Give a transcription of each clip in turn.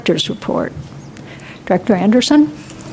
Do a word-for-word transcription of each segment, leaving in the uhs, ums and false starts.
Director's report. Director Anderson.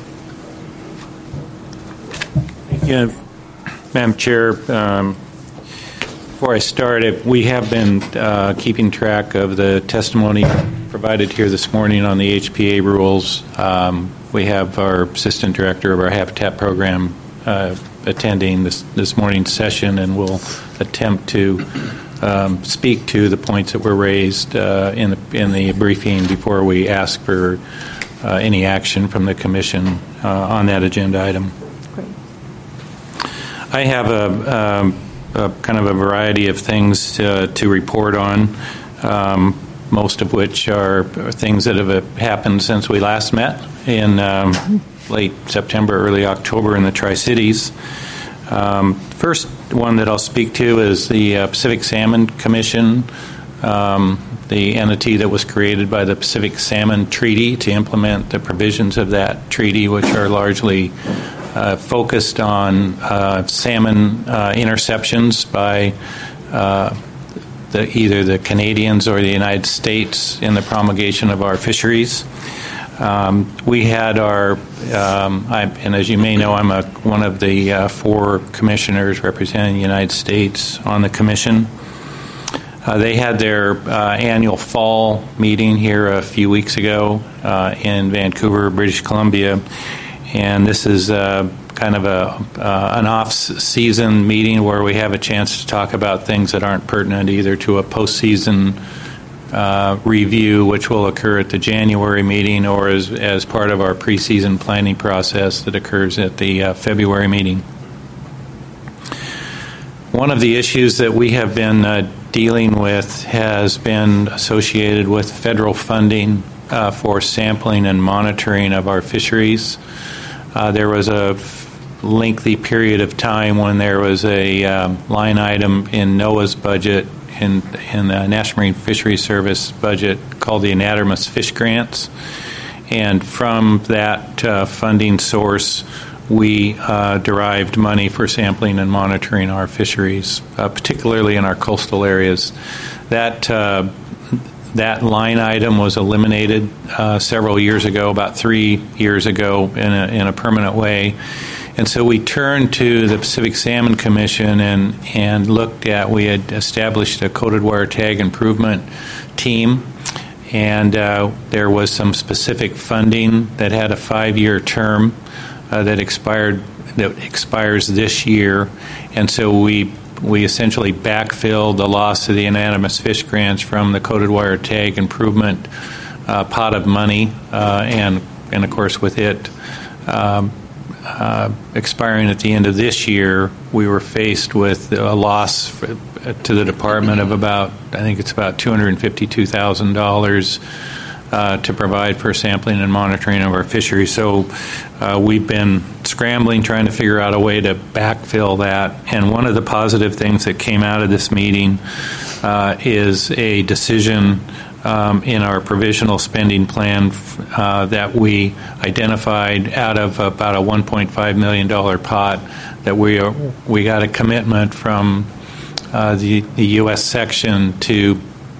Thank you, Madam Chair. Um, before I start, if we have been uh, keeping track of the testimony provided here this morning on the H P A rules. Um, we have our Assistant Director of our Habitat Program uh, attending this, this morning's session, and will attempt to um, speak to the points that were raised uh, in, the, in the briefing before we ask for uh, any action from the Commission uh, on that agenda item. Great. I have a, um, a kind of a variety of things to, to report on, um, most of which are things that have happened since we last met in um, late September, early October in the Tri-Cities. Um, first one that I'll speak to is the uh, Pacific Salmon Commission, um, the entity that was created by the Pacific Salmon Treaty to implement the provisions of that treaty, which are largely uh, focused on uh, salmon uh, interceptions by uh, the, either the Canadians or the United States in the promulgation of our fisheries. Um, we had our, um, I, and as you may know, I'm a, one of the uh, four commissioners representing the United States on the commission. Uh, they had their uh, annual fall meeting here a few weeks ago uh, in Vancouver, British Columbia, and this is uh, kind of a uh, an off-season meeting where we have a chance to talk about things that aren't pertinent either to a postseason Uh, review, which will occur at the January meeting, or as, as part of our preseason planning process that occurs at the uh, February meeting. One of the issues that we have been uh, dealing with has been associated with federal funding uh, for sampling and monitoring of our fisheries. Uh, there was a lengthy period of time when there was a um, line item in NOAA's budget in, in the National Marine Fisheries Service budget called the Anadromous Fish Grants. And from that uh, funding source, we uh, derived money for sampling and monitoring our fisheries, uh, particularly in our coastal areas. That uh, that line item was eliminated uh, several years ago, about three years ago, in a, in a permanent way. And so we turned to the Pacific Salmon Commission and, and looked at, we had established a coated wire tag improvement team, and uh, there was some specific funding that had a five-year term uh, that expired that expires this year. And so we we essentially backfilled the loss of the anadromous fish grants from the coated wire tag improvement uh, pot of money, uh, and and of course with it Um, Uh, expiring at the end of this year, we were faced with a loss for, uh, to the department of about, I think it's about two hundred fifty-two thousand dollars uh, to provide for sampling and monitoring of our fishery. So uh, we've been scrambling, trying to figure out a way to backfill that. And one of the positive things that came out of this meeting uh, is a decision Um, in our provisional spending plan uh, that we identified out of about a one point five million dollars pot, that we are, we got a commitment from uh, the, the U S section to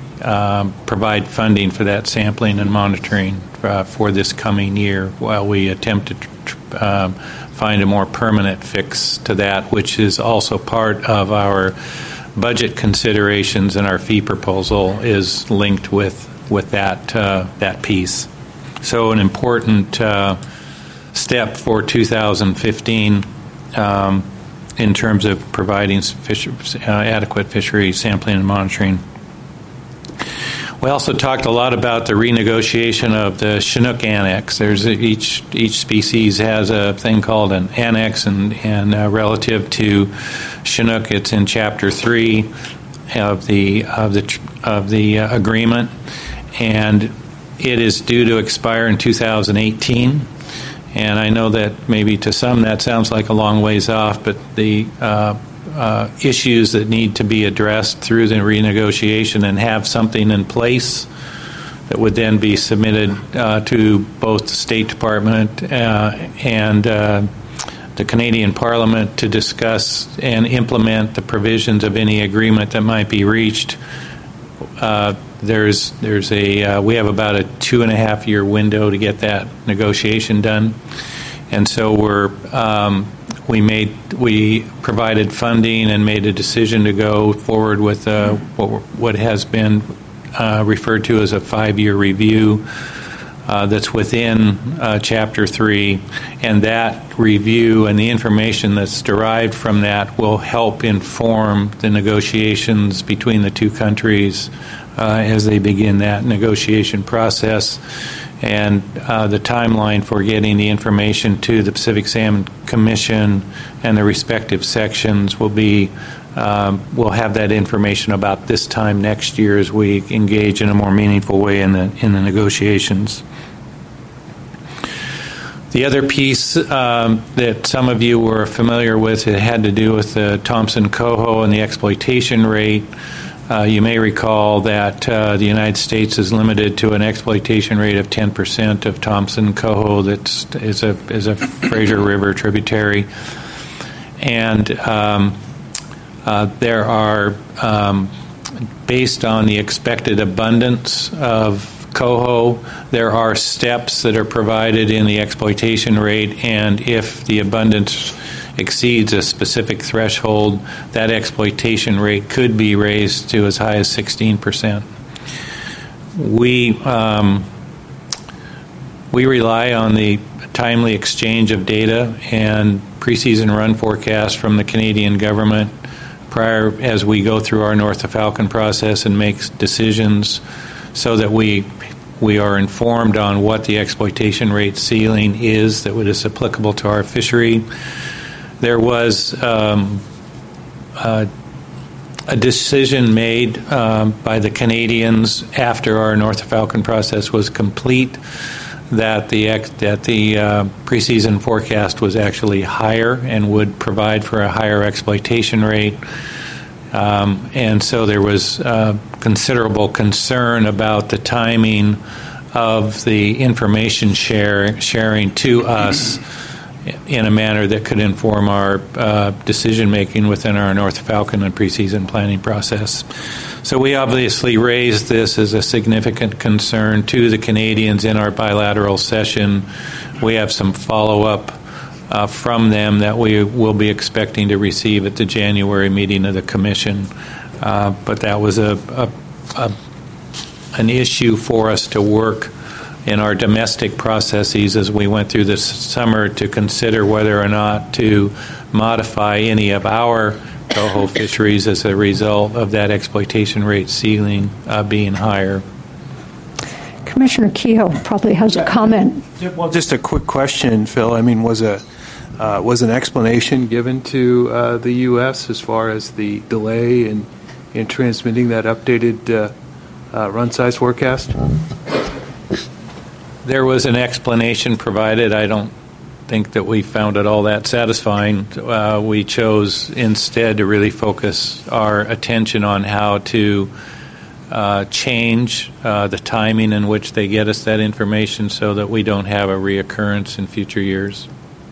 um, provide funding for that sampling and monitoring uh, for this coming year while we attempt to um, find a more permanent fix to that, which is also part of our budget considerations, and our fee proposal is linked with with that uh, that piece. So an important uh, step for two thousand fifteen um, in terms of providing fish, uh, adequate fishery sampling and monitoring. We also talked a lot about the renegotiation of the Chinook Annex. There's a, each each species has a thing called an annex, and and uh, relative to Chinook, it's in Chapter Three of the of the of the uh, agreement, and it is due to expire in two thousand eighteen. And I know that maybe to some that sounds like a long ways off, but the uh, uh, issues that need to be addressed through the renegotiation and have something in place that would then be submitted uh, to both the State Department uh, and uh, the Canadian Parliament to discuss and implement the provisions of any agreement that might be reached uh, there's there's a uh, we have about a two and a half year window to get that negotiation done, and so we're um, we made we provided funding and made a decision to go forward with uh, what what has been uh, referred to as a five year review. Uh, that's within uh, Chapter three, and that review and the information that's derived from that will help inform the negotiations between the two countries uh, as they begin that negotiation process. And uh, the timeline for getting the information to the Pacific Salmon Commission and the respective sections will be Um, we'll have that information about this time next year as we engage in a more meaningful way in the in the negotiations. The other piece um, that some of you were familiar with, it had to do with the Thompson coho and the exploitation rate. Uh, you may recall that uh, the United States is limited to an exploitation rate of ten percent of Thompson coho that is a is a Fraser River tributary, and um, Uh, there are, um, based on the expected abundance of coho, there are steps that are provided in the exploitation rate, and if the abundance exceeds a specific threshold, that exploitation rate could be raised to as high as sixteen percent. We, um, we rely on the timely exchange of data and preseason run forecasts from the Canadian government prior as we go through our North of Falcon process and make decisions, so that we we are informed on what the exploitation rate ceiling is that is applicable to our fishery. There was um, uh, a decision made um, by the Canadians after our North of Falcon process was complete that the that the uh, preseason forecast was actually higher and would provide for a higher exploitation rate. Um, and so there was uh, considerable concern about the timing of the information share, sharing to us in a manner that could inform our uh, decision-making within our North Falcon and preseason planning process. So we obviously raised this as a significant concern to the Canadians in our bilateral session. We have some follow-up uh, from them that we will be expecting to receive at the January meeting of the Commission. Uh, but that was a, a, a an issue for us to work in our domestic processes as we went through this summer to consider whether or not to modify any of our coho fisheries as a result of that exploitation rate ceiling uh, being higher. Commissioner Kehoe probably has a comment. Well, just a quick question, Phil. I mean, was a uh, was an explanation given to uh, the U S as far as the delay in in transmitting that updated uh, uh, run size forecast? There was an explanation provided. I don't think that we found it all that satisfying. Uh, we chose instead to really focus our attention on how to uh, change uh, the timing in which they get us that information so that we don't have a reoccurrence in future years.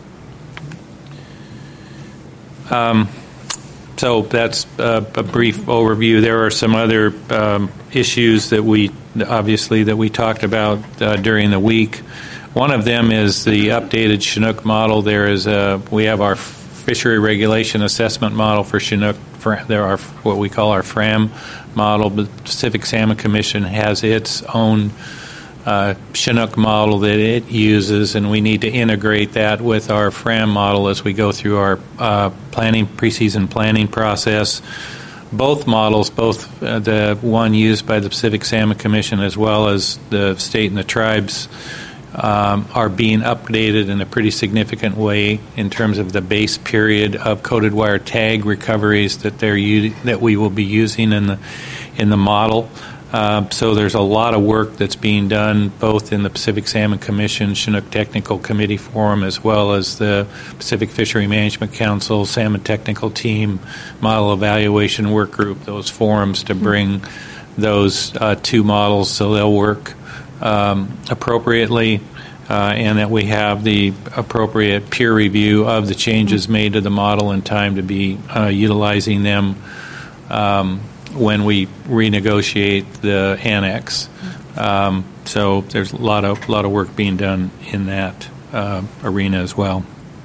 Um, so that's a, a brief overview. There are some other um, issues that we obviously that we talked about uh, during the week. One of them is the updated Chinook model. There is a we have our fishery regulation assessment model for Chinook. For, there are what we call our FRAM model. The Pacific Salmon Commission has its own uh, Chinook model that it uses, and we need to integrate that with our FRAM model as we go through our uh, planning preseason planning process. Both models, both uh, the one used by the Pacific Salmon Commission as well as the state and the tribes, um, are being updated in a pretty significant way in terms of the base period of coated wire tag recoveries that they're u- that we will be using in the in the model. Uh, so there's a lot of work that's being done both in the Pacific Salmon Commission, Chinook Technical Committee Forum, as well as the Pacific Fishery Management Council, Salmon Technical Team, Model Evaluation Work Group, those forums to bring those uh, two models so they'll work um, appropriately uh, and that we have the appropriate peer review of the changes made to the model in time to be uh, utilizing them um, when we renegotiate the annex. Um, so there's a lot of lot of work being done in that uh, arena as well.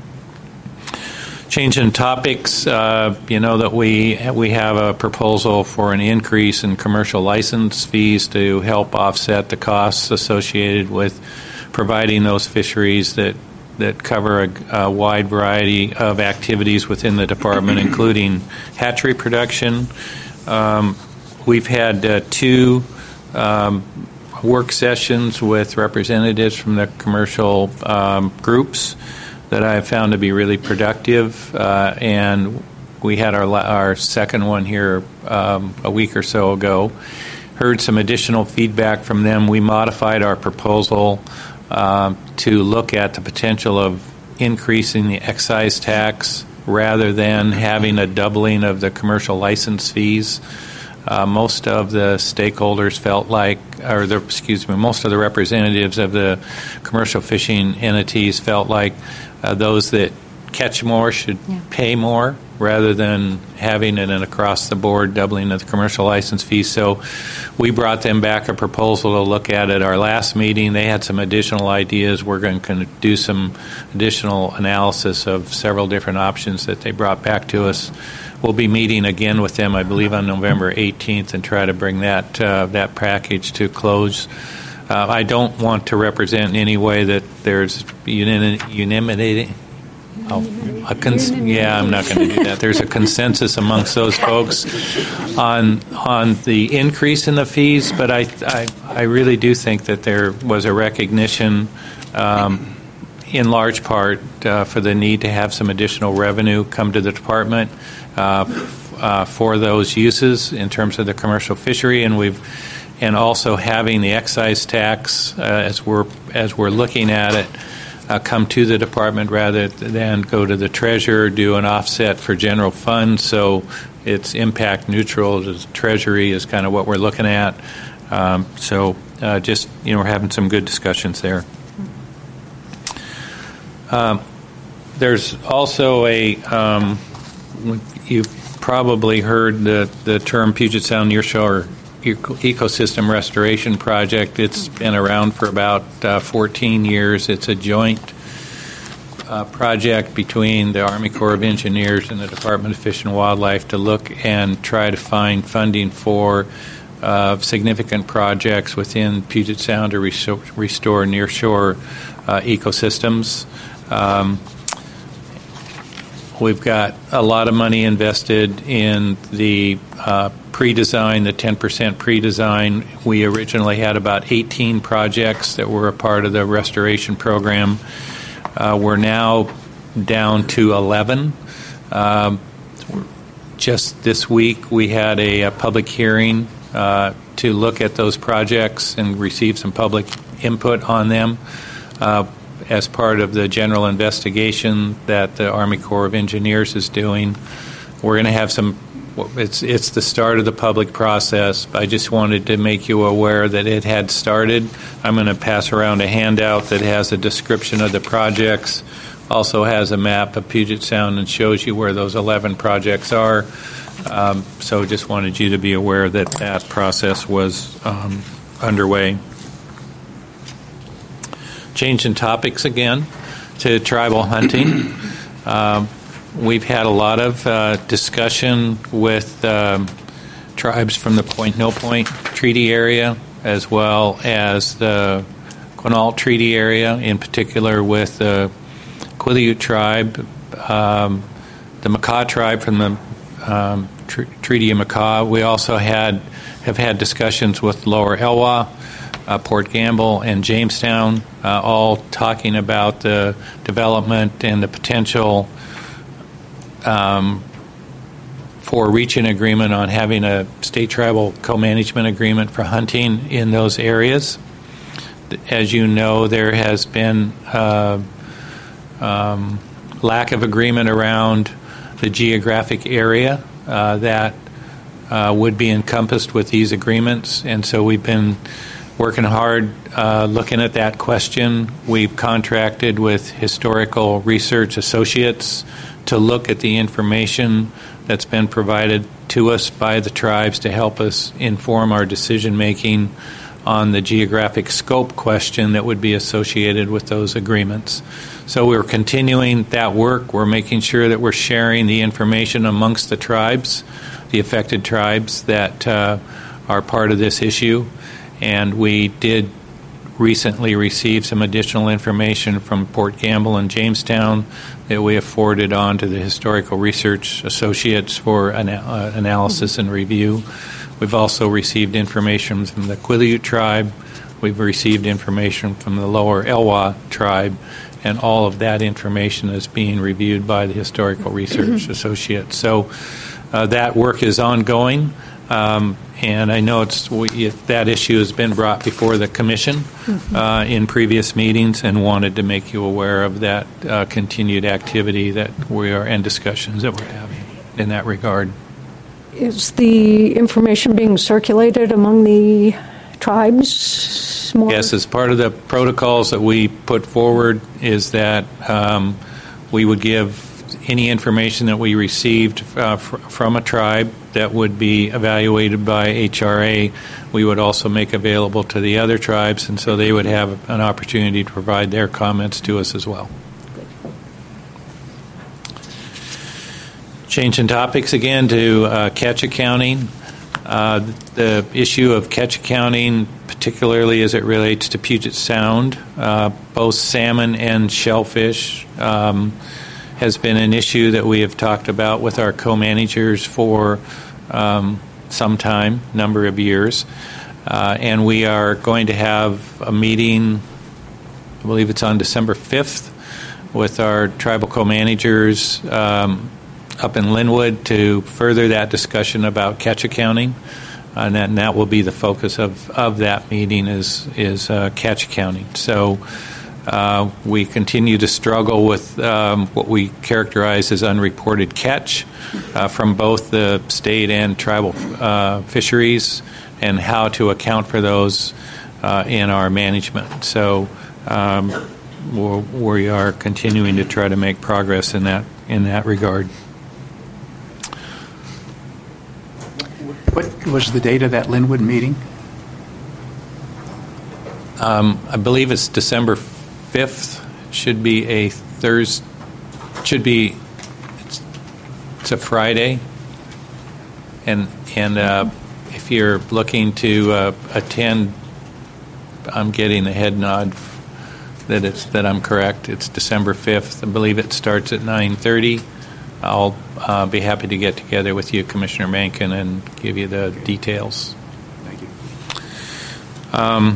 Changing topics, uh, you know that we we have a proposal for an increase in commercial license fees to help offset the costs associated with providing those fisheries that that cover a, a wide variety of activities within the department, including hatchery production. Um, we've had uh, two um, work sessions with representatives from the commercial um, groups that I have found to be really productive, uh, and we had our our second one here um, a week or so ago. Heard some additional feedback from them. We modified our proposal um, to look at the potential of increasing the excise tax rather than having a doubling of the commercial license fees. Uh, most of the stakeholders felt like, or the, excuse me, most of the representatives of the commercial fishing entities felt like uh, those that catch more should yeah. pay more rather than having it an across-the-board doubling of the commercial license fees. So we brought them back a proposal to look at at our last meeting. They had some additional ideas. We're going to do some additional analysis of several different options that they brought back to us. We'll be meeting again with them, I believe, on November eighteenth and try to bring that uh, that package to close. Uh, I don't want to represent in any way that there's unanimity. Oh, a cons- yeah, I'm not going to do that. There's a consensus amongst those folks on on the increase in the fees, but I I, I really do think that there was a recognition, um, in large part, uh, for the need to have some additional revenue come to the department uh, uh, for those uses in terms of the commercial fishery, and we've and also having the excise tax uh, as we're as we're looking at it. Uh, come to the department rather than go to the treasurer, do an offset for general fund, so it's impact neutral. The treasury is kind of what we're looking at. Um, so uh, just, you know, we're having some good discussions there. Um, there's also a, um, you've probably heard the, the term Puget Sound Nearshore Ecosystem Restoration Project. It's been around for about uh, fourteen years. It's a joint uh, project between the Army Corps of Engineers and the Department of Fish and Wildlife to look and try to find funding for uh, significant projects within Puget Sound to restore, restore nearshore uh, ecosystems. Um, We've got a lot of money invested in the uh, pre-design, the ten percent pre-design. We originally had about eighteen projects that were a part of the restoration program. Uh, we're now down to eleven. Um, just this week, we had a, a public hearing uh, to look at those projects and receive some public input on them. Uh, as part of the general investigation that the Army Corps of Engineers is doing. We're going to have some, it's it's the start of the public process. I just wanted to make you aware that it had started. I'm going to pass around a handout that has a description of the projects, also has a map of Puget Sound and shows you where those eleven projects are. Um, so just wanted you to be aware that that process was um, underway. Changing topics again to tribal hunting. Um, we've had a lot of uh, discussion with um, tribes from the Point No Point Treaty Area as well as the Quinault Treaty Area, in particular with the Quileute tribe, um, the Makah tribe from the um, tr- Treaty of Makah. We also had have had discussions with Lower Elwha, Uh, Port Gamble, and Jamestown, uh, all talking about the development and the potential um, for reaching agreement on having a state tribal co-management agreement for hunting in those areas. As you know, there has been uh, um, lack of agreement around the geographic area uh, that uh, would be encompassed with these agreements, and so we've been working hard uh, looking at that question. We've contracted with Historical Research Associates to look at the information that's been provided to us by the tribes to help us inform our decision-making on the geographic scope question that would be associated with those agreements. So we're continuing that work. We're making sure that we're sharing the information amongst the tribes, the affected tribes that uh, are part of this issue. And we did recently receive some additional information from Port Gamble and Jamestown that we have forwarded on to the Historical Research Associates for ana- uh, analysis and review. We've also received information from the Quileute tribe. We've received information from the Lower Elwha tribe, and all of that information is being reviewed by the Historical Research Associates. So uh, that work is ongoing, um, and I know it's we, it, that issue has been brought before the Commission mm-hmm. uh, in previous meetings, and wanted to make you aware of that uh, continued activity that we are and discussions that we're having in that regard. Is the information being circulated among the tribes? More? Yes, as part of the protocols that we put forward is that um, we would give any information that we received uh, fr- from a tribe that would be evaluated by H R A, we would also make available to the other tribes, and so they would have an opportunity to provide their comments to us as well. Changing topics again to uh, catch accounting. Uh, the issue of catch accounting, particularly as it relates to Puget Sound, uh, both salmon and shellfish, um, has been an issue that we have talked about with our co-managers for um, some time, number of years. Uh, and we are going to have a meeting, I believe it's on December fifth, with our tribal co-managers um, up in Linwood to further that discussion about catch accounting, and that, and that will be the focus of, of that meeting is is uh, catch accounting. So uh, we continue to struggle with um, what we characterize as unreported catch uh, from both the state and tribal uh, fisheries, and how to account for those uh, in our management. So um, we're, we are continuing to try to make progress in that in that regard. What was the date of that Linwood meeting? Um, I believe it's December fifth. Should be a Thursday. Should be. It's, it's a Friday. And and uh, if you're looking to uh, attend, I'm getting the head nod that it's that I'm correct. It's December fifth. I believe it starts at nine thirty. I'll uh, be happy to get together with you, Commissioner Mankin, and give you the details. Thank you. Um,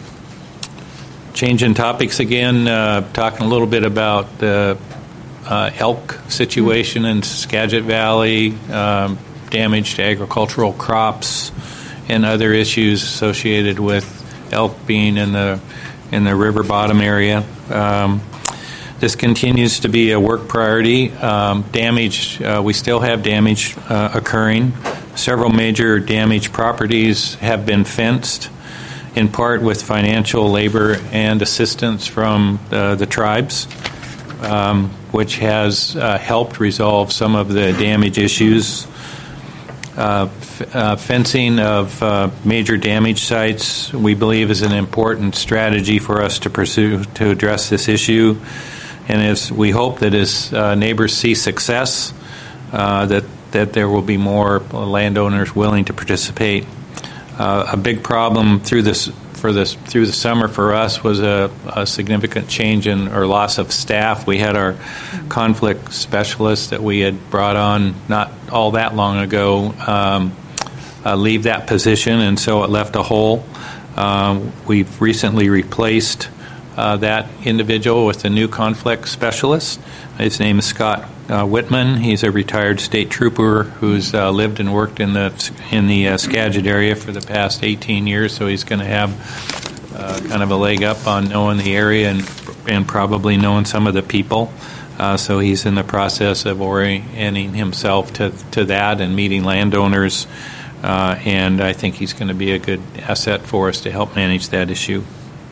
changing topics again, uh, talking a little bit about the uh, elk situation in Skagit Valley, um, damage to agricultural crops, and other issues associated with elk being in the in the river bottom area. Um, This continues to be a work priority. Um, damage, uh, we still have damage uh, occurring. Several major damaged properties have been fenced, in part with financial, labor, and assistance from uh, the tribes, um, which has uh, helped resolve some of the damage issues. Uh, f- uh, fencing of uh, major damage sites, we believe, is an important strategy for us to pursue to address this issue. And as we hope that as uh, neighbors see success, uh, that that there will be more landowners willing to participate. Uh, a big problem through this for this through the summer for us was a, a significant change in or loss of staff. We had our conflict specialist that we had brought on not all that long ago um, uh, leave that position, and so it left a hole. Um, we've recently replaced Uh, that individual with a new conflict specialist. His name is Scott uh, Whitman. He's a retired state trooper who's uh, lived and worked in the in the uh, Skagit area for the past eighteen years. So he's going to have uh, kind of a leg up on knowing the area and and probably knowing some of the people. Uh, so he's in the process of orienting himself to to that and meeting landowners. Uh, and I think he's going to be a good asset for us to help manage that issue.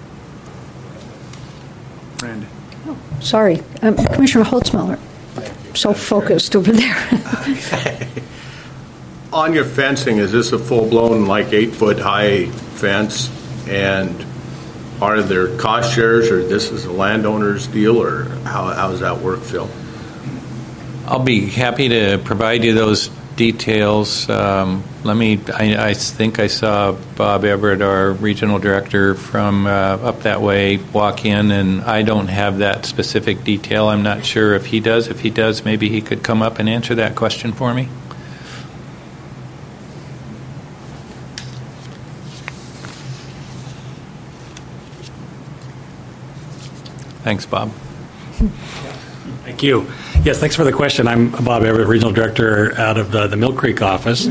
Sorry, um, Commissioner Holtzmiller. so focused over there. On your fencing, is this a full-blown, like, eight-foot-high fence? And are there cost shares, or this is a landowner's deal, or how, how does that work, Phil? I'll be happy to provide you those details. Um, let me, I, I think I saw Bob Everett, our regional director from uh, up that way, walk in, and I don't have that specific detail. I'm not sure if he does. If he does, maybe he could come up and answer that question for me. Thanks, Bob. Thank you. Yes, thanks for the question. I'm Bob Everett, Regional Director out of the, the Mill Creek office.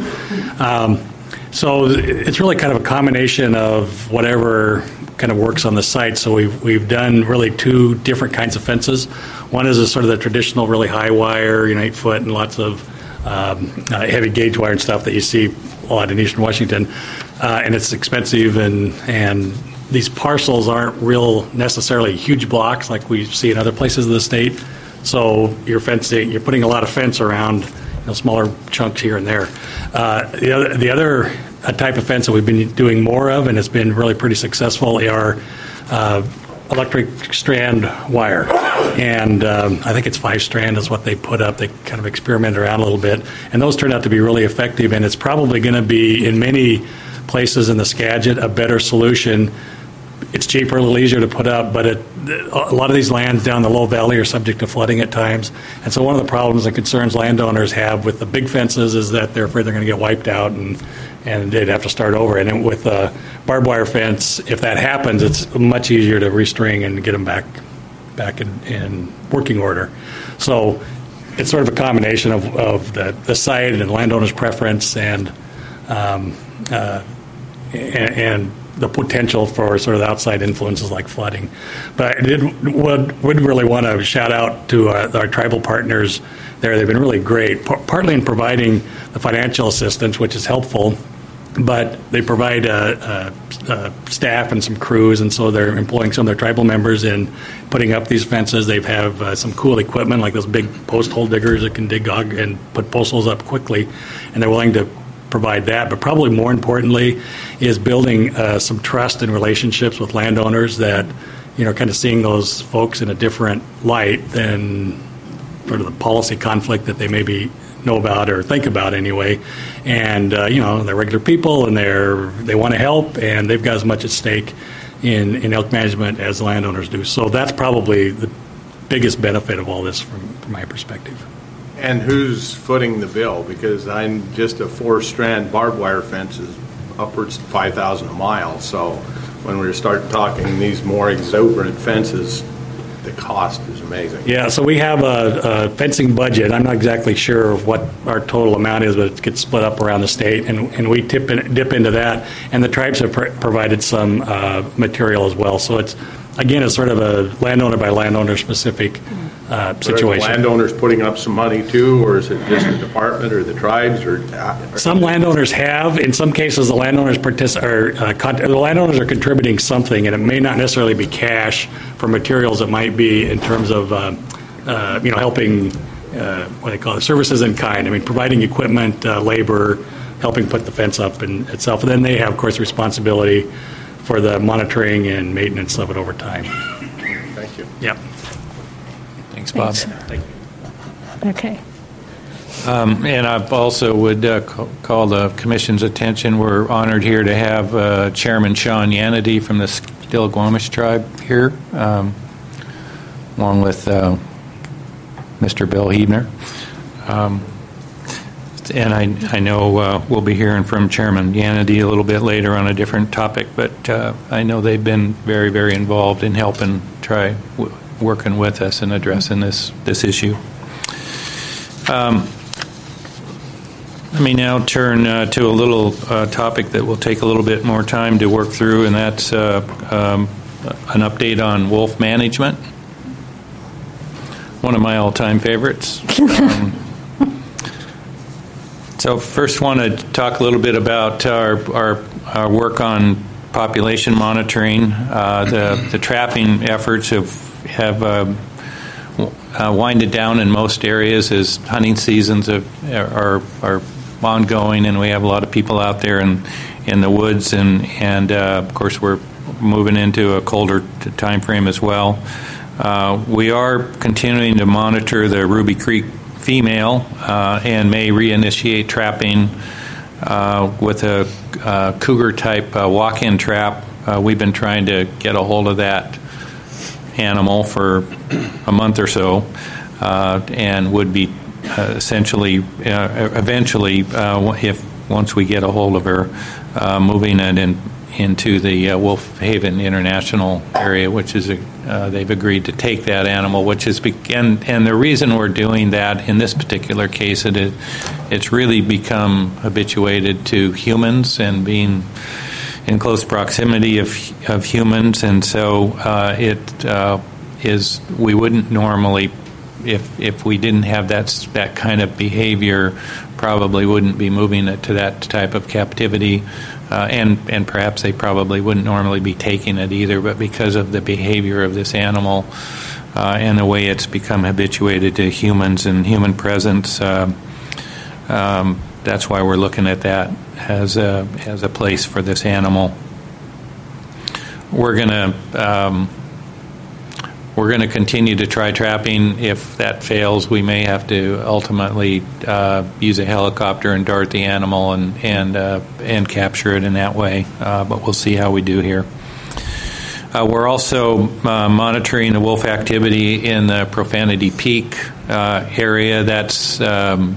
Um, so it's really kind of a combination of whatever kind of works on the site. So we've, we've done really two different kinds of fences. One is a sort of the traditional really high wire, you know, eight foot and lots of um, uh, heavy gauge wire and stuff that you see a lot in Eastern Washington. Uh, and it's expensive, and and these parcels aren't real necessarily huge blocks like we see in other places of the state. So you're fencing, you're putting a lot of fence around, you know, smaller chunks here and there. Uh, the other, the other type of fence that we've been doing more of, and it's been really pretty successful, are uh, electric strand wire. And um, I think it's five strand is what they put up. They kind of experiment around a little bit. And those turned out to be really effective, and it's probably going to be, in many places in the Skagit, a better solution. It's cheaper, a little easier to put up, but it, a lot of these lands down the low valley are subject to flooding at times. And so one of the problems and concerns landowners have with the big fences is that they're afraid they're going to get wiped out, and, and they'd have to start over. And then with a barbed wire fence, if that happens, it's much easier to restring and get them back back in, in working order. So it's sort of a combination of, of the, the site and the landowner's preference and um, uh, and, and the potential for sort of outside influences like flooding. But I did, would, would really want to shout out to our, our tribal partners there. They've been really great, P- partly in providing the financial assistance, which is helpful, but they provide uh, uh, uh, staff and some crews, and so they're employing some of their tribal members in putting up these fences. They have uh, some cool equipment like those big post hole diggers that can dig and put post holes up quickly, and they're willing to provide that. But probably more importantly is building uh, some trust and relationships with landowners that, you know, kind of seeing those folks in a different light than sort of the policy conflict that they maybe know about or think about anyway. And, uh, you know, they're regular people, and they're they want to help, and they've got as much at stake in, in elk management as the landowners do. So that's probably the biggest benefit of all this from, from my perspective. And who's footing the bill? Because I'm just a four-strand barbed wire fence is upwards to five thousand a mile. So when we start talking these more exuberant fences, the cost is amazing. Yeah, so we have a, a fencing budget. I'm not exactly sure what our total amount is, but it gets split up around the state, and, and we tip in, dip into that. And the tribes have pr- provided some uh, material as well. So it's, again, it's sort of a landowner by landowner specific Uh, situation. Are the landowners putting up some money too, or is it just the department or the tribes? Or uh, some landowners have. In some cases, the landowners partic- or, uh, con- the landowners are contributing something, and it may not necessarily be cash for materials. It might be in terms of uh, uh, you know helping uh, what they call it, services in kind. I mean, providing equipment, uh, labor, helping put the fence up in itself. And then they have, of course, responsibility for the monitoring and maintenance of it over time. Thank you. Yep. Thanks, Bob. Thanks. Okay. Um, and I also would uh, call, call the Commission's attention. We're honored here to have uh, Chairman Sean Yanady from the Stillaguamish tribe here, um, along with uh, Mister Bill Hebner. Um, and I, I know uh, we'll be hearing from Chairman Yanady a little bit later on a different topic, but uh, I know they've been very, very involved in helping try w- working with us and addressing this this issue. Um, let me now turn uh, to a little uh, topic that will take a little bit more time to work through, and that's uh, um, an update on wolf management. One of my all-time favorites. Um, so first want to talk a little bit about our, our, our work on population monitoring. Uh, the, the trapping efforts have have uh, uh, winded down in most areas as hunting seasons have, are are ongoing, and we have a lot of people out there in in the woods, and and uh, of course we're moving into a colder time frame as well. Uh, we are continuing to monitor the Ruby Creek female uh, and may reinitiate trapping uh, with a uh, cougar-type uh, walk-in trap. Uh, we've been trying to get a hold of that animal for a month or so, uh, and would be uh, essentially, uh, eventually, uh, if once we get a hold of her, uh, moving it in, into the uh, Wolf Haven International area, which is a, uh, they've agreed to take that animal, which is be- and and the reason we're doing that in this particular case, it is, it's really become habituated to humans and being in close proximity of of humans, and so uh, it uh, is. We wouldn't normally, if if we didn't have that that kind of behavior, probably wouldn't be moving it to that type of captivity, uh, and and perhaps they probably wouldn't normally be taking it either. But because of the behavior of this animal uh, and the way it's become habituated to humans and human presence, uh, um, that's why we're looking at that as a as a place for this animal. We're gonna um, we're gonna continue to try trapping. If that fails, we may have to ultimately uh, use a helicopter and dart the animal and and uh, and capture it in that way. Uh, but we'll see how we do here. Uh, we're also uh, monitoring the wolf activity in the Profanity Peak uh, area. That's um,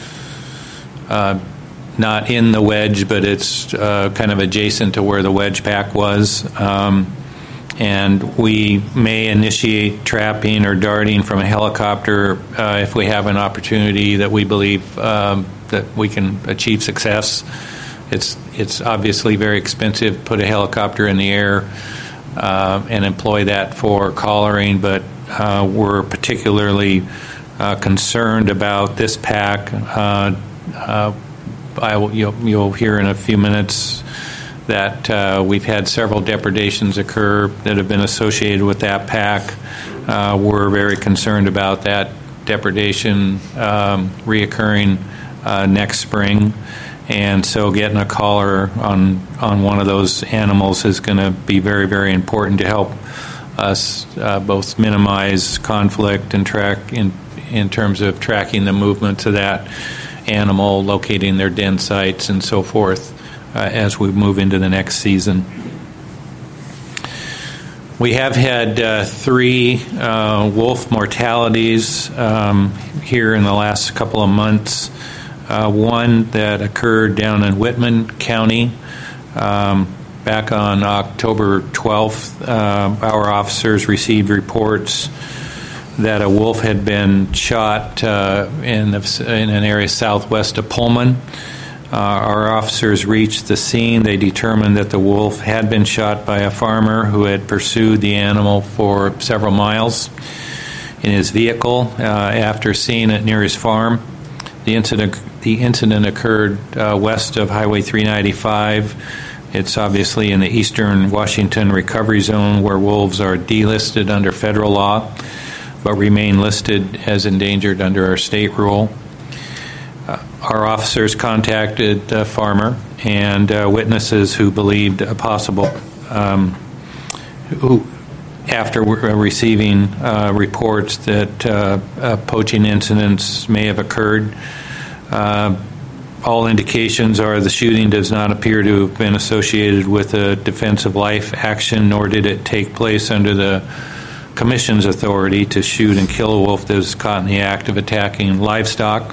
uh, not in the wedge, but it's uh, kind of adjacent to where the wedge pack was. Um, and we may initiate trapping or darting from a helicopter uh, if we have an opportunity that we believe um, that we can achieve success. It's it's obviously very expensive to put a helicopter in the air uh, and employ that for collaring, but uh, we're particularly uh, concerned about this pack. Uh, uh, I will, you'll, you'll hear in a few minutes that uh, we've had several depredations occur that have been associated with that pack. Uh, we're very concerned about that depredation um, reoccurring uh, next spring, and so getting a collar on on one of those animals is going to be very, very important to help us uh, both minimize conflict and track in in terms of tracking the movements of that animal, locating their den sites, and so forth uh, as we move into the next season. We have had uh, three uh, wolf mortalities um, here in the last couple of months. Uh, one that occurred down in Whitman County um, back on October twelfth. Uh, our officers received reports that a wolf had been shot uh, in, the, in an area southwest of Pullman. Uh, our officers reached the scene. They determined that the wolf had been shot by a farmer who had pursued the animal for several miles in his vehicle uh, after seeing it near his farm. The incident, the incident occurred uh, west of Highway three ninety-five. It's obviously in the eastern Washington recovery zone where wolves are delisted under federal law, but remain listed as endangered under our state rule. Uh, our officers contacted the farmer and uh, witnesses who believed a possible, um, who, after receiving uh, reports that uh, uh, poaching incidents may have occurred. Uh, all indications are the shooting does not appear to have been associated with a defensive life action, nor did it take place under the Commission's authority to shoot and kill a wolf that was caught in the act of attacking livestock.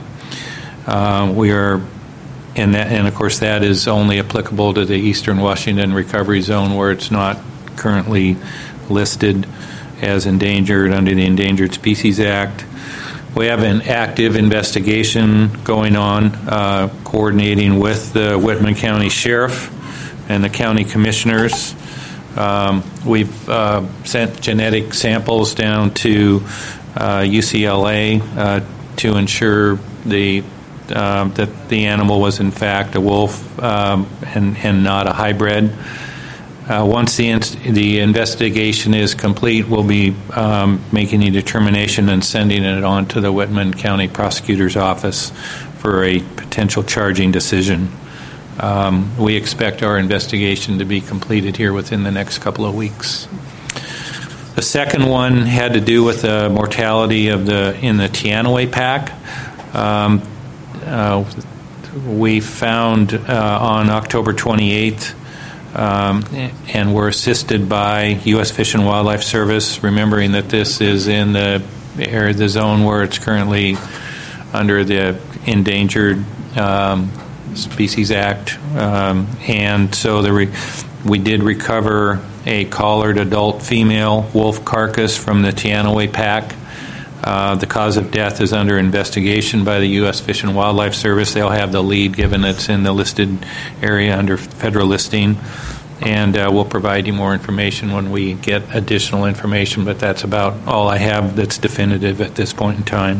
Uh, we are, and that, and of course that is only applicable to the Eastern Washington Recovery Zone, where it's not currently listed as endangered under the Endangered Species Act. We have an active investigation going on, uh, coordinating with the Whitman County Sheriff and the county commissioners. Um, we've uh, sent genetic samples down to uh, U C L A uh, to ensure the uh, that the animal was in fact a wolf um, and, and not a hybrid. Uh, once the in- the investigation is complete, we'll be um, making a determination and sending it on to the Whitman County Prosecutor's Office for a potential charging decision. Um, we expect our investigation to be completed here within the next couple of weeks. The second one had to do with the mortality of the in the Teanaway Pack. Um, uh, we found uh, on October twenty-eighth, um, and were assisted by U S Fish and Wildlife Service, remembering that this is in the area, the zone where it's currently under the Endangered um, Species Act, um, and so the re- we did recover a collared adult female wolf carcass from the Teanaway Pack. Uh, the cause of death is under investigation by the U S Fish and Wildlife Service. They'll have the lead given it's in the listed area under federal listing, and uh, we'll provide you more information when we get additional information, but that's about all I have that's definitive at this point in time.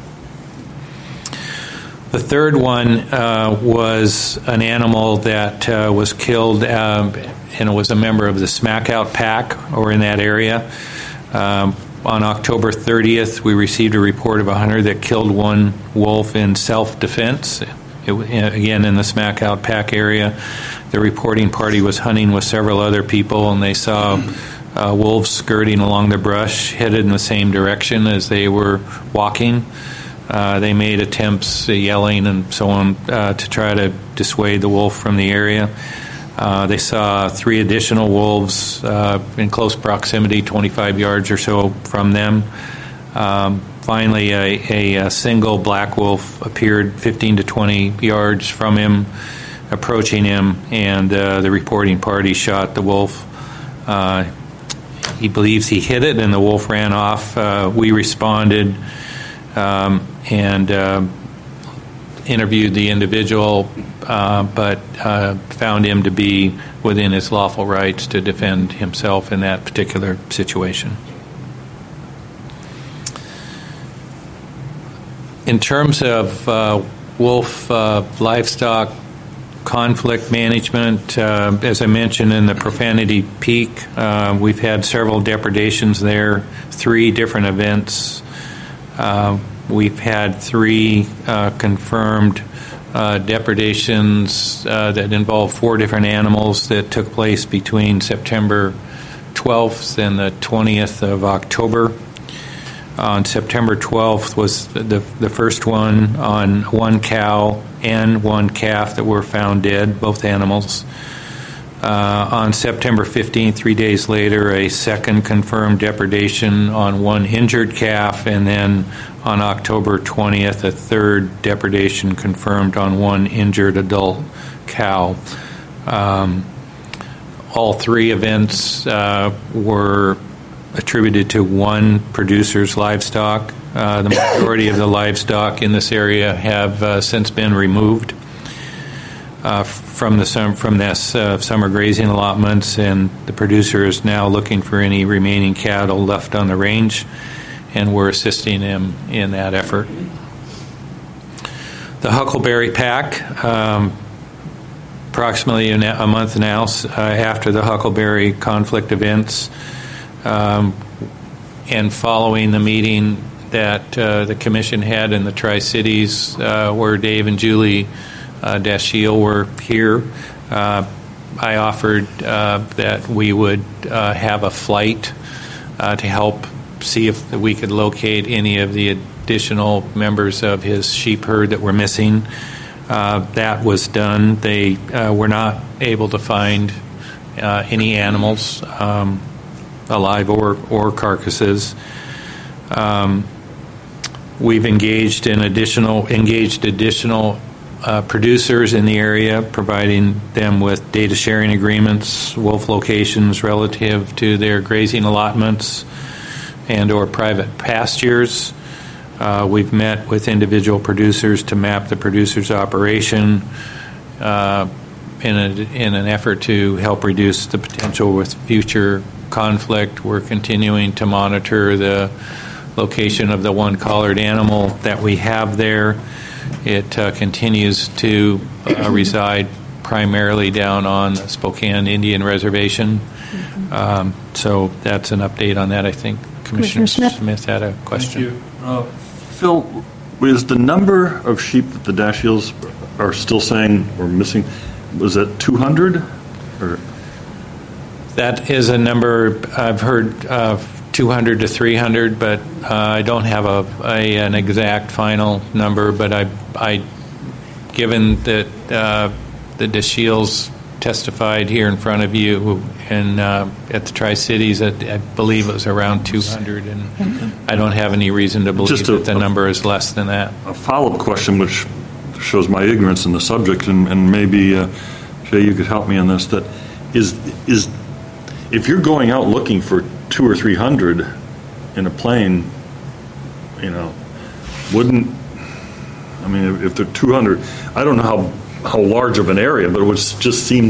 The third one uh, was an animal that uh, was killed, uh, and it was a member of the Smackout Pack or in that area. Um, on October thirtieth, we received a report of a hunter that killed one wolf in self-defense, it, again in the Smackout Pack area. The reporting party was hunting with several other people, and they saw uh, wolves skirting along the brush, headed in the same direction as they were walking. Uh, they made attempts, uh, yelling and so on, uh, to try to dissuade the wolf from the area. Uh, they saw three additional wolves uh, in close proximity, twenty-five yards or so from them. Um, finally, a, a, a single black wolf appeared fifteen to twenty yards from him, approaching him, and uh, the reporting party shot the wolf. Uh, he believes he hit it, and the wolf ran off. Uh, we responded Um, and uh, interviewed the individual, uh, but uh, found him to be within his lawful rights to defend himself in that particular situation. In terms of uh, wolf uh, livestock conflict management, uh, as I mentioned in the Profanity Peak, uh, we've had several depredations there, three different events. Uh, we've had three uh, confirmed uh, depredations uh, that involve four different animals that took place between September twelfth and the twentieth of October. On September twelfth was the the first one on one cow and one calf that were found dead, both animals. Uh, on September fifteenth, three days later, a second confirmed depredation on one injured calf, and then on October twentieth, a third depredation confirmed on one injured adult cow. Um, all three events uh, were attributed to one producer's livestock. Uh, the majority of the livestock in this area have uh, since been removed Uh, from the sum, from this uh, summer grazing allotments, and the producer is now looking for any remaining cattle left on the range, and we're assisting him in that effort. The Huckleberry Pack, um, approximately a month now uh, after the Huckleberry conflict events, um, and following the meeting that uh, the commission had in the Tri-Cities, uh, where Dave and Julie Uh, Dashiell were here, uh, I offered uh, that we would uh, have a flight uh, to help see if we could locate any of the additional members of his sheep herd that were missing. Uh, that was done. They uh, were not able to find uh, any animals, um, alive or, or carcasses. Um, we've engaged in additional engaged additional Uh, producers in the area, providing them with data sharing agreements, wolf locations relative to their grazing allotments and or private pastures. Uh, we've met with individual producers to map the producer's operation uh, in, a, in an effort to help reduce the potential with future conflict. We're continuing to monitor the location of the one collared animal that we have there. It uh, continues to uh, reside primarily down on the Spokane Indian Reservation. Mm-hmm. Um, so that's an update on that. I think Commissioner, Commissioner Smith. Smith had a question. Thank you. Uh, Phil, is the number of sheep that the dash shields are still saying we're missing, was that two hundred? Or? That is a number I've heard uh, two hundred to three hundred, but uh, I don't have a, a an exact final number. But I, I given that uh, the DeShields testified here in front of you and uh, at the Tri-Cities, I, I believe it was around two hundred, and I don't have any reason to believe Just a, that the number is less than that. A follow-up question, which shows my ignorance in the subject, and, and maybe uh, Jay, you could help me on this. That is is if you're going out looking for two or three hundred in a plane, you know, wouldn't I mean if, if they're two hundred, I don't know how. how large of an area, but it would just seem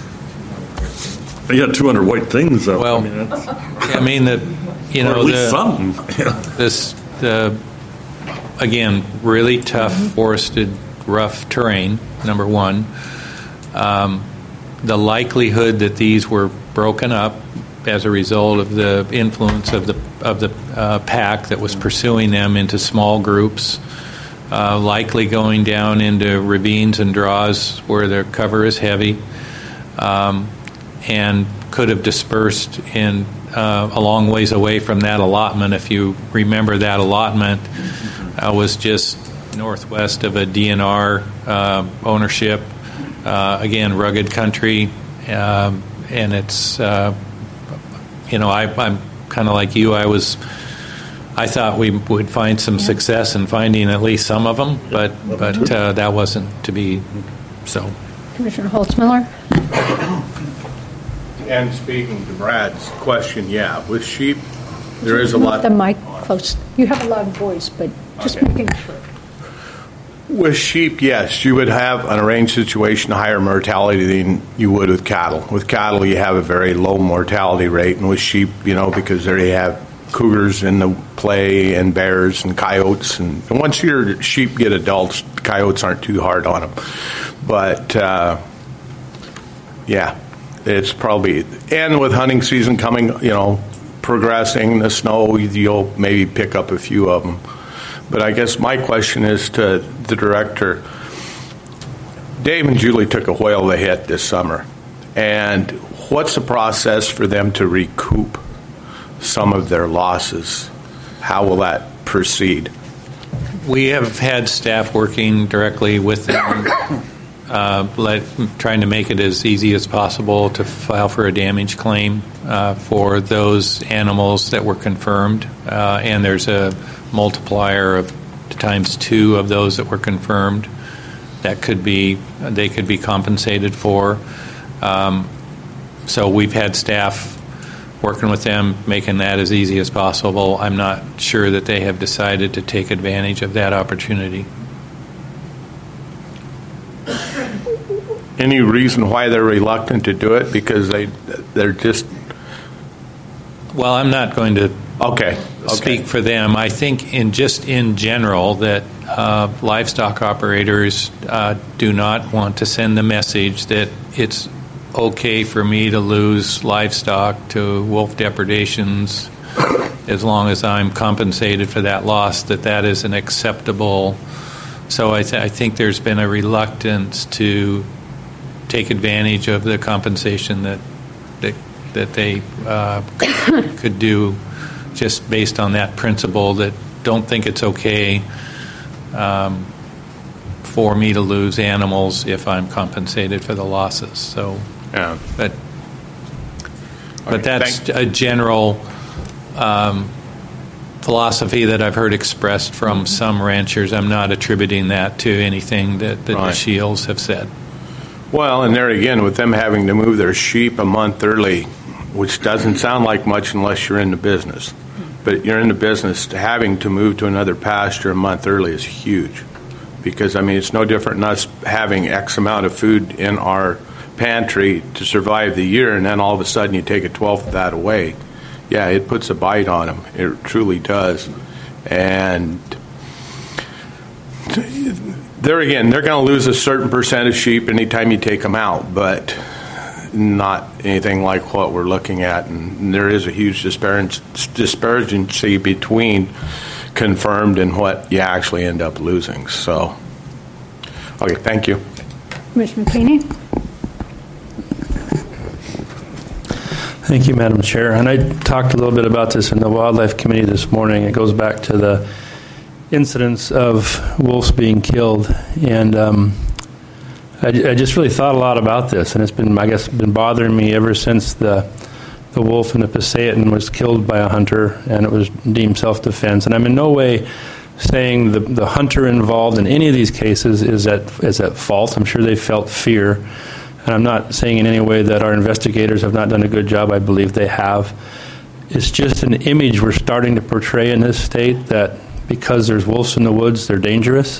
you had two hundred white things. Though. Well, I mean, that's, I mean the you know or at least the, some. this the again really tough mm-hmm. forested rough terrain. Number one, um, the likelihood that these were broken up as a result of the influence of the of the uh, pack that was pursuing them into small groups. Uh, likely going down into ravines and draws where the cover is heavy, um, and could have dispersed in uh, a long ways away from that allotment. If you remember, that allotment uh, was just northwest of a D N R uh, ownership. Uh, again, rugged country, um, and it's uh, you know I, I'm kind of like you. I was. I thought we would find some success in finding at least some of them, but but uh, that wasn't to be so. Commissioner Holtzmiller? And speaking to Brad's question, yeah, with sheep, there is a lot. The mic close. You have a loud voice, but just okay. making sure. With sheep, yes, you would have an arranged situation, higher mortality than you would with cattle. With cattle, you have a very low mortality rate, and with sheep, you know, because there you have cougars in the play and bears and coyotes, and, and once your sheep get adults, coyotes aren't too hard on them. But uh, yeah, it's probably, and with hunting season coming, you know, progressing, the snow, you'll maybe pick up a few of them. But I guess my question is to the director. Dave and Julie took a whale of a hit this summer, and what's the process for them to recoup some of their losses? How will that proceed? We have had staff working directly with them, uh, let, trying to make it as easy as possible to file for a damage claim uh, for those animals that were confirmed. Uh, and there's a multiplier of times two of those that were confirmed that could be they could be compensated for. Um, so we've had staff working with them, making that as easy as possible. I'm not sure that they have decided to take advantage of that opportunity. Any reason why they're reluctant to do it? Because they, they're just... Well, I'm not going to okay. speak okay. for them. I think in just in general that uh, livestock operators uh, do not want to send the message that it's okay for me to lose livestock to wolf depredations as long as I'm compensated for that loss, that that is an acceptable. So I, th- I think there's been a reluctance to take advantage of the compensation that that, that they uh, could, could do just based on that principle, that don't think it's okay um, for me to lose animals if I'm compensated for the losses. So Yeah. But, but Okay, that's thank- a general um, philosophy that I've heard expressed from some ranchers. I'm not attributing that to anything that the Right. Shields have said. Well, and there again, with them having to move their sheep a month early, which doesn't sound like much unless you're in the business. But you're in the business, having to move to another pasture a month early is huge. Because, I mean, it's no different than us having X amount of food in our pantry to survive the year, and then all of a sudden you take a twelfth of that away. Yeah, it puts a bite on them. It truly does. And there again, they're going to lose a certain percent of sheep anytime you take them out, but not anything like what we're looking at. And there is a huge disparity between confirmed and what you actually end up losing. So, okay, thank you. Commissioner Keeney? Thank you, Madam Chair. And I talked a little bit about this in the Wildlife Committee this morning. It goes back to the incidents of wolves being killed. And um, I, I just really thought a lot about this. And it's been, I guess, been bothering me ever since the the wolf in the Passaitan was killed by a hunter and it was deemed self-defense. And I'm in no way saying the, the hunter involved in any of these cases is at, is at fault. I'm sure they felt fear. And I'm not saying in any way that our investigators have not done a good job. I believe they have. It's just an image we're starting to portray in this state that because there's wolves in the woods, they're dangerous.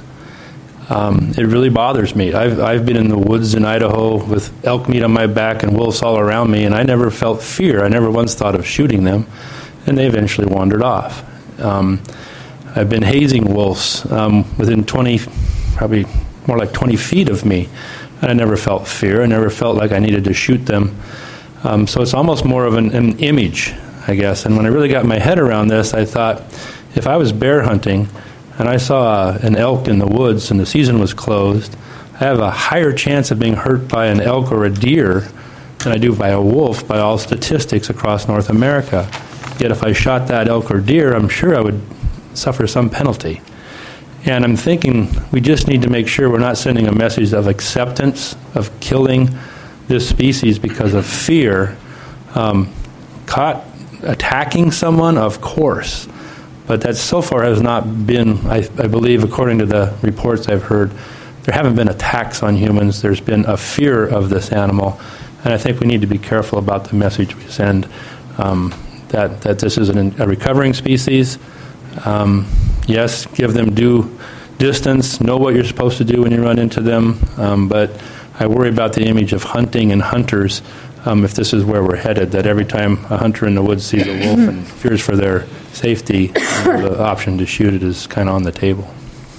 Um, it really bothers me. I've, I've been in the woods in Idaho with elk meat on my back and wolves all around me, and I never felt fear. I never once thought of shooting them, and they eventually wandered off. Um, I've been hazing wolves um, within twenty, probably more like twenty feet of me, and I never felt fear. I never felt like I needed to shoot them. Um, so it's almost more of an, an image, I guess. And when I really got my head around this, I thought, if I was bear hunting and I saw an elk in the woods and the season was closed, I have a higher chance of being hurt by an elk or a deer than I do by a wolf by all statistics across North America. Yet if I shot that elk or deer, I'm sure I would suffer some penalty. And I'm thinking we just need to make sure we're not sending a message of acceptance of killing this species because of fear. Um, caught attacking someone, of course. But that so far has not been, I, I believe, according to the reports I've heard, there haven't been attacks on humans. There's been a fear of this animal. And I think we need to be careful about the message we send, um, that, that this is an, a recovering species. Um, yes, give them due distance, know what you're supposed to do when you run into them. Um, but I worry about the image of hunting and hunters um, if this is where we're headed, that every time a hunter in the woods sees a wolf and fears for their safety, you know, the option to shoot it is kind of on the table.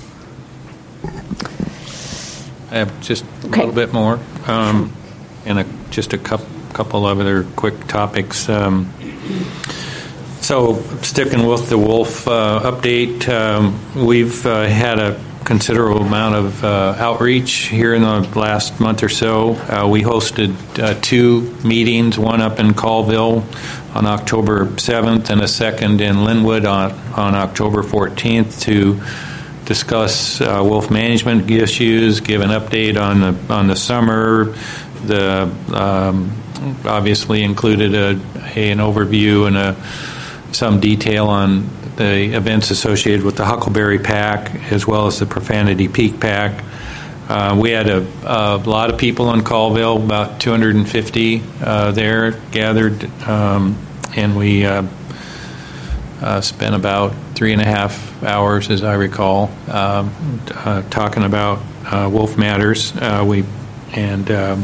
I have just a Okay. little bit more, um, and a, just a couple, couple of other quick topics. Um, so, sticking with the wolf uh, update, um, we've uh, had a considerable amount of uh, outreach here in the last month or so. Uh, we hosted uh, two meetings, one up in Colville on October seventh and a second in Linwood on, on October fourteenth to discuss uh, wolf management issues, give an update on the on the summer. The um, obviously included a, a an overview and a some detail on the events associated with the Huckleberry Pack as well as the Profanity Peak Pack. Uh, we had a, a lot of people in Colville, about two hundred fifty uh, there gathered, um, and we uh, uh, spent about three and a half hours, as I recall, um, uh, talking about uh, wolf matters. Uh, we and um,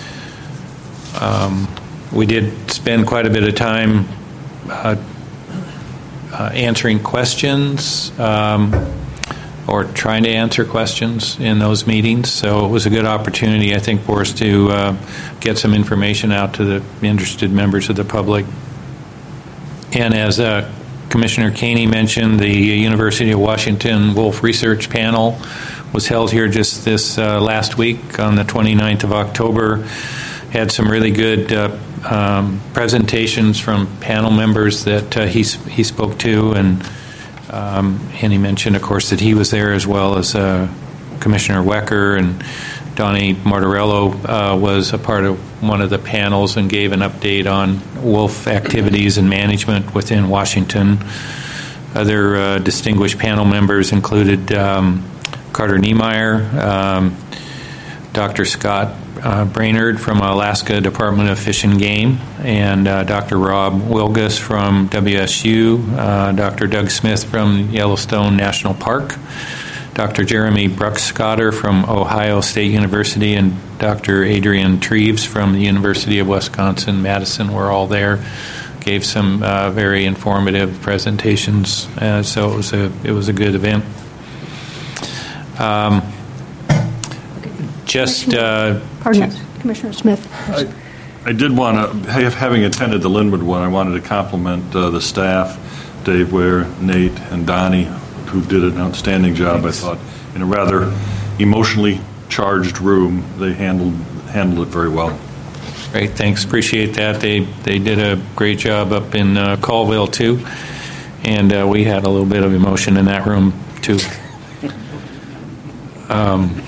um, we did spend quite a bit of time uh, uh, answering questions. Um, or trying to answer questions in those meetings. So it was a good opportunity, I think, for us to uh, get some information out to the interested members of the public. And as uh, Commissioner Caney mentioned, the University of Washington Wolf Research Panel was held here just this uh, last week on the twenty-ninth of October. Had some really good uh, um, presentations from panel members that uh, he, he spoke to, and Um, and he mentioned, of course, that he was there as well as uh, Commissioner Wecker, and Donnie Martorello uh, was a part of one of the panels and gave an update on wolf activities and management within Washington. Other uh, distinguished panel members included um, Carter Niemeyer, um, Doctor Scott uh, Brainerd from Alaska Department of Fish and Game, and uh, Doctor Rob Wilgus from W S U, uh, Doctor Doug Smith from Yellowstone National Park, Doctor Jeremy Bruckscotter from Ohio State University, and Doctor Adrian Treves from the University of Wisconsin-Madison were all there. Gave some uh, very informative presentations, uh, so it was a it was a good event. Um, just uh, Pardon us, Commissioner Smith. I, I did want to, having attended the Linwood one, I wanted to compliment uh, the staff, Dave Ware, Nate, and Donnie, who did an outstanding job, Thanks. I thought. In a rather emotionally charged room, they handled handled it very well. Great, thanks. Appreciate that. They they did a great job up in uh, Colville, too. And uh, we had a little bit of emotion in that room, too. Um,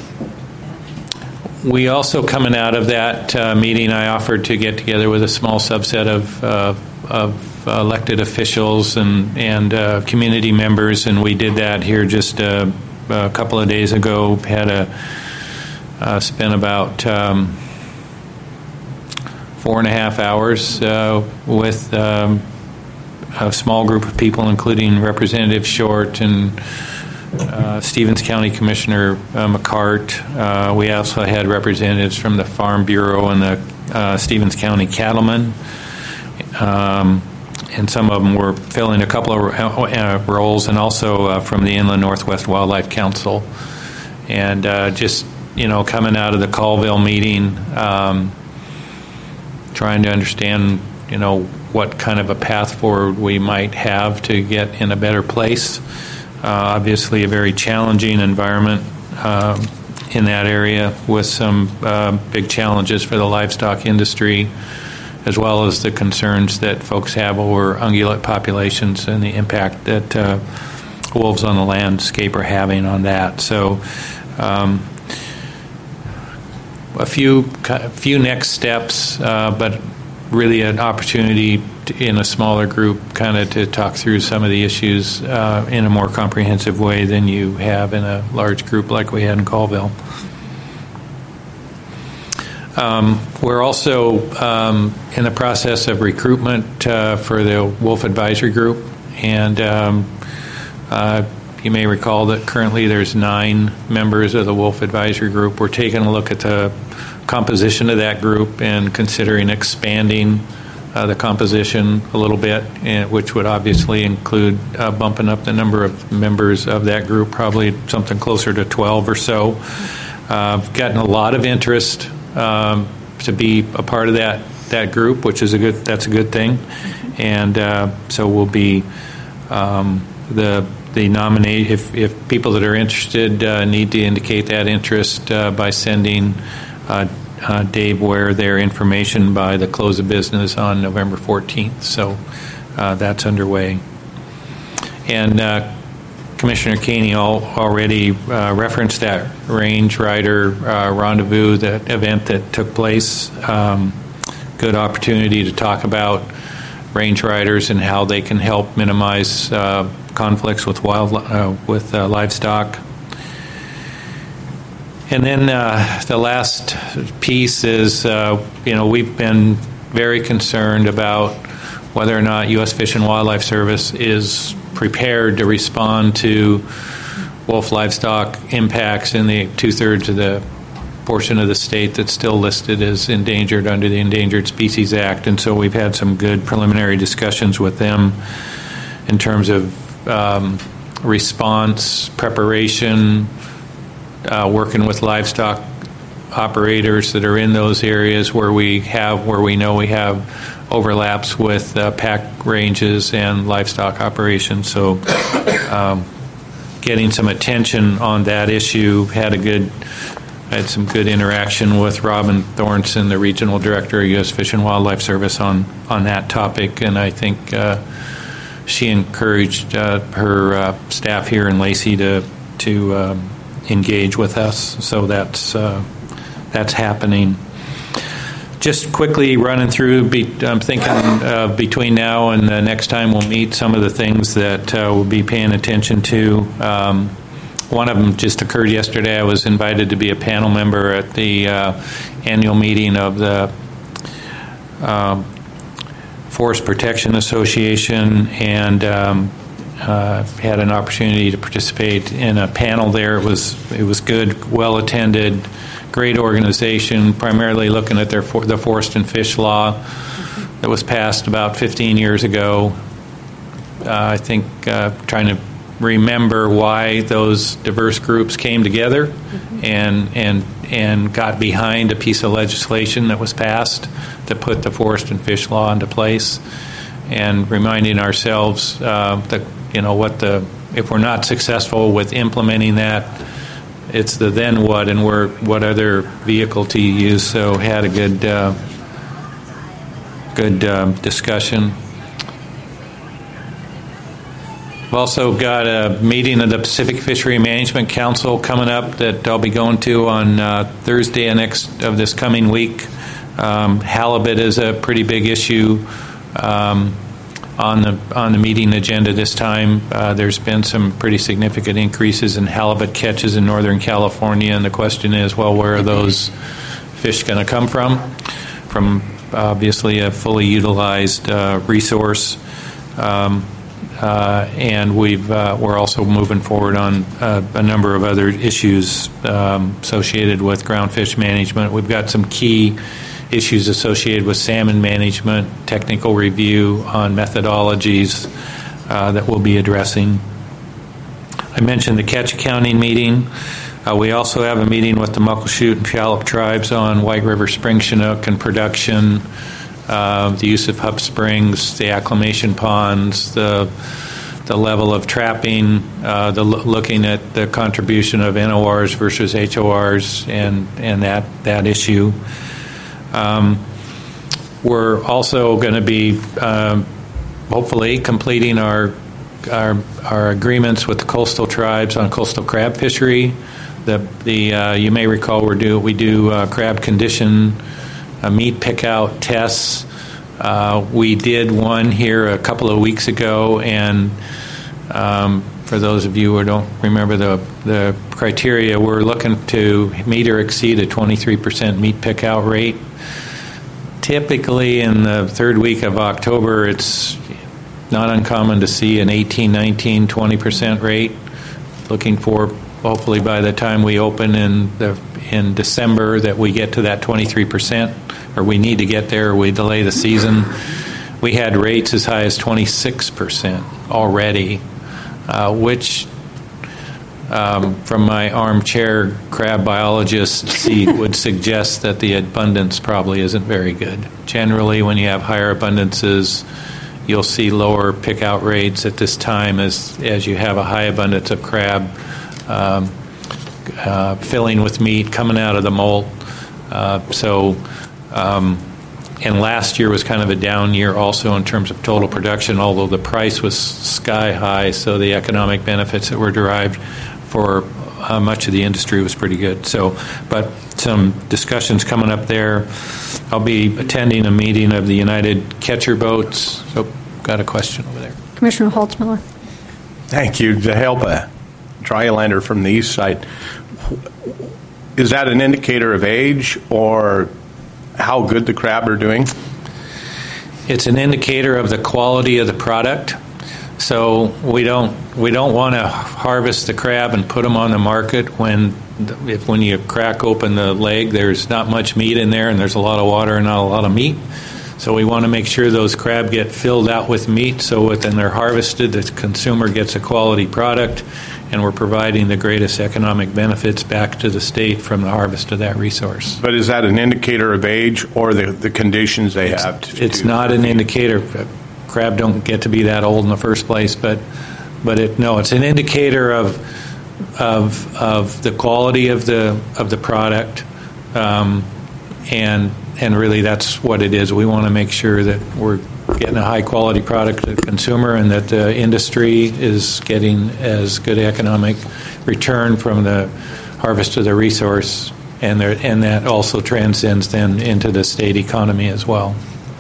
we also, coming out of that uh, meeting, I offered to get together with a small subset of, uh, of elected officials and, and uh, community members, and we did that here just uh, a couple of days ago. Had a uh, spent about um, four and a half hours uh, with um, a small group of people, including Representative Short and uh, Stevens County Commissioner uh, McCart. Uh, we also had representatives from the Farm Bureau and the uh, Stevens County Cattlemen. Um, and some of them were filling a couple of uh, roles, and also uh, from the Inland Northwest Wildlife Council. And uh, just, you know, coming out of the Colville meeting, um, trying to understand, you know, what kind of a path forward we might have to get in a better place. Uh, obviously, a very challenging environment uh, in that area with some uh, big challenges for the livestock industry, as well as the concerns that folks have over ungulate populations and the impact that uh, wolves on the landscape are having on that. So um, a few, a few next steps, uh, but really an opportunity to, in a smaller group, kind of to talk through some of the issues uh, in a more comprehensive way than you have in a large group like we had in Colville. Um, we're also um, in the process of recruitment uh, for the Wolf Advisory Group, and um, uh, you may recall that currently there's nine members of the Wolf Advisory Group. We're taking a look at the composition of that group and considering expanding uh, the composition a little bit, and, which would obviously include uh, bumping up the number of members of that group, probably something closer to twelve or so. Uh, I've gotten a lot of interest um, to be a part of that that group, which is a good that's a good thing, and uh, so we'll be um, the the nominate if if people that are interested uh, need to indicate that interest uh, by sending Uh, uh, Dave Ware their information by the close of business on November fourteenth. So uh, that's underway. And uh, Commissioner Keeney al- already uh, referenced that Range Rider uh, Rendezvous, that event that took place. Um, good opportunity to talk about range riders and how they can help minimize uh, conflicts with wild uh, with uh, livestock. And then uh, the last piece is, uh, you know, we've been very concerned about whether or not U S Fish and Wildlife Service is prepared to respond to wolf livestock impacts in the two-thirds of the portion of the state that's still listed as endangered under the Endangered Species Act. And so we've had some good preliminary discussions with them in terms of um, response, preparation, Uh, working with livestock operators that are in those areas where we have, where we know we have overlaps with uh, pack ranges and livestock operations. So, um, getting some attention on that issue. Had a good, had some good interaction with Robin Thornton, the regional director of U S Fish and Wildlife Service, on on that topic, and I think uh, she encouraged uh, her uh, staff here in Lacey to to. Um, engage with us, so that's uh, that's happening. Just quickly running through, be, I'm thinking uh, between now and the next time we'll meet, some of the things that uh, we'll be paying attention to. Um, one of them just occurred yesterday. I was invited to be a panel member at the uh, annual meeting of the um, Forest Protection Association, and um, Uh, had an opportunity to participate in a panel there. It was it was good, well attended, great organization. Primarily looking at their for, the forest and fish law that was passed about fifteen years ago. Uh, I think uh, trying to remember why those diverse groups came together mm-hmm. and and and got behind a piece of legislation that was passed that put the Forest and Fish Law into place, and reminding ourselves uh, that you know what the if we're not successful with implementing that, it's the then what and we're what other vehicle to use. So had a good uh, good uh, discussion. We've also got a meeting of the Pacific Fishery Management Council coming up that I'll be going to on uh, Thursday and next of this coming week. Um, halibut is a pretty big issue um, on the on the meeting agenda this time. Uh, there's been some pretty significant increases in halibut catches in Northern California, and the question is, well, where are those fish going to come from? From obviously a fully utilized uh, resource. Um, Uh, and we've, uh, we're also moving forward on uh, a number of other issues um, associated with ground fish management. We've got some key issues associated with salmon management, technical review on methodologies uh, that we'll be addressing. I mentioned the catch accounting meeting. Uh, we also have a meeting with the Muckleshoot and Puyallup tribes on White River Spring Chinook and production. Uh, the use of hub springs, the acclimation ponds, the the level of trapping, uh, the looking at the contribution of N O Rs versus H O Rs, and and that that issue. Um, we're also going to be um, hopefully completing our, our our agreements with the coastal tribes on coastal crab fishery. The the uh, you may recall we do we do uh, crab condition. Uh, meat pick-out tests. Uh, we did one here a couple of weeks ago, and um, for those of you who don't remember the, the criteria, we're looking to meet or exceed a twenty-three percent meat pick-out rate. Typically in the third week of October, it's not uncommon to see an eighteen, nineteen, twenty percent rate. Looking for, hopefully by the time we open in the in December, that we get to that twenty-three percent, or we need to get there, or we delay the season. We had rates as high as twenty-six percent already, uh, which um, from my armchair crab biologist seat would suggest that the abundance probably isn't very good. Generally, when you have higher abundances, you'll see lower pick-out rates at this time as, as you have a high abundance of crab um, Uh, filling with meat coming out of the molt. Uh, so, um, and last year was kind of a down year also in terms of total production, although the price was sky high, so the economic benefits that were derived for uh, much of the industry was pretty good. So, but some discussions coming up there. I'll be attending a meeting of the United Catcher Boats. So, got a question over there. Commissioner Holtzmiller. Thank you. Zahelpa, Drylander from the east side. Is that an indicator of age or how good the crab are doing? It's an indicator of the quality of the product. So we don't we don't want to harvest the crab and put them on the market when if when you crack open the leg, there's not much meat in there and there's a lot of water and not a lot of meat. So we want to make sure those crab get filled out with meat, so when they're harvested, the consumer gets a quality product, and we're providing the greatest economic benefits back to the state from the harvest of that resource. But is that an indicator of age or the, the conditions they it's, have? To, it's to not an indicator. Crab don't get to be that old in the first place, but but it no, it's an indicator of of of the quality of the of the product, um, and and really that's what it is. We want to make sure that we're getting a high quality product to the consumer, and that the industry is getting as good economic return from the harvest of the resource, and there, and that also transcends then into the state economy as well.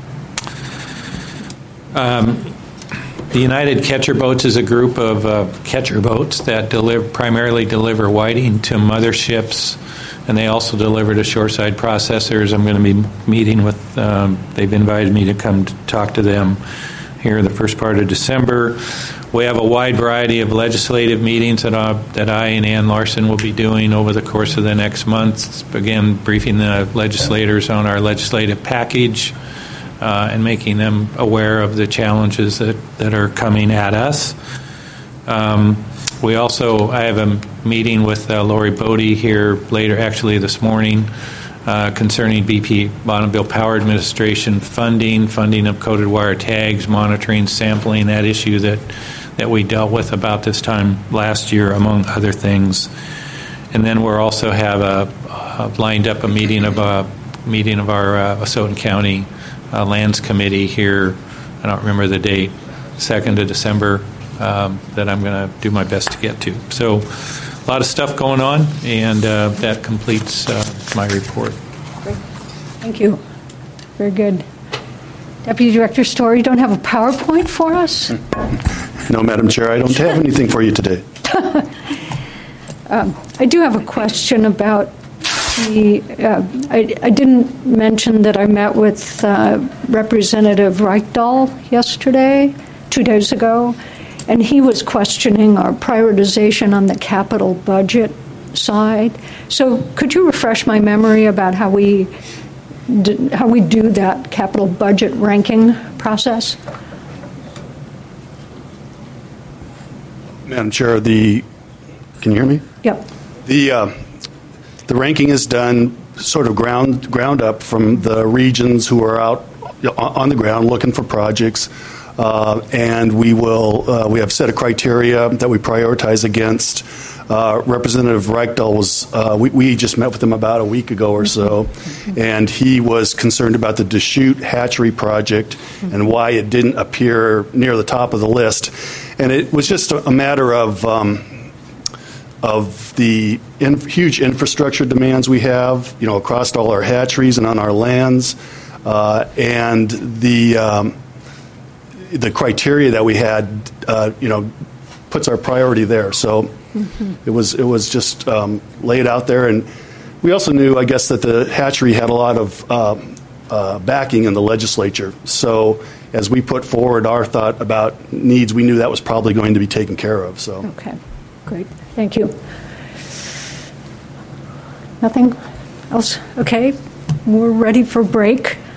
Um, the United Catcher Boats is a group of uh, catcher boats that deliver, primarily deliver whiting to motherships, and they also deliver to shoreside processors. I'm going to be meeting with, um, they've invited me to come to talk to them here in the first part of December. We have a wide variety of legislative meetings that I, that I and Ann Larson will be doing over the course of the next month. Again, briefing the legislators on our legislative package uh, and making them aware of the challenges that, that are coming at us. Um, we also, I have a meeting with uh, Lori Bodie here later, actually this morning, uh, concerning B P Bonneville Power Administration funding, funding of coated wire tags, monitoring, sampling, that issue that, that we dealt with about this time last year, among other things. And then we'll also have a, uh, lined up a meeting of a meeting of our uh, Asotin County uh, Lands Committee here. I don't remember the date, second of December, um, that I'm going to do my best to get to. So a lot of stuff going on, and uh, that completes uh, my report. Great. Thank you. Very good. Deputy Director Story, you don't have a PowerPoint for us? No, Madam Chair, I don't have anything for you today. um, I do have a question about the, uh, I, I didn't mention that I met with uh, Representative Reichdahl yesterday, two days ago, and he was questioning our prioritization on the capital budget side. So could you refresh my memory about how we do, how we do that capital budget ranking process? Madam Chair, the, can you hear me? Yep. The, uh, the ranking is done sort of ground, ground up from the regions who are out on the ground looking for projects. Uh, and we will, uh, we have set a criteria that we prioritize against. Uh, Representative Reichdahl was, uh, we, we just met with him about a week ago or so, and he was concerned about the Deschutes hatchery project and why it didn't appear near the top of the list. And it was just a, a matter of, um, of the in, huge infrastructure demands we have, you know, across all our hatcheries and on our lands, uh, and the, um, the criteria that we had, uh, you know, puts our priority there. So mm-hmm. it was it was just um, laid out there, and we also knew, I guess, that the hatchery had a lot of uh, uh, backing in the legislature. So as we put forward our thought about needs, we knew that was probably going to be taken care of. So okay, great, thank you. Nothing else? Okay, we're ready for break.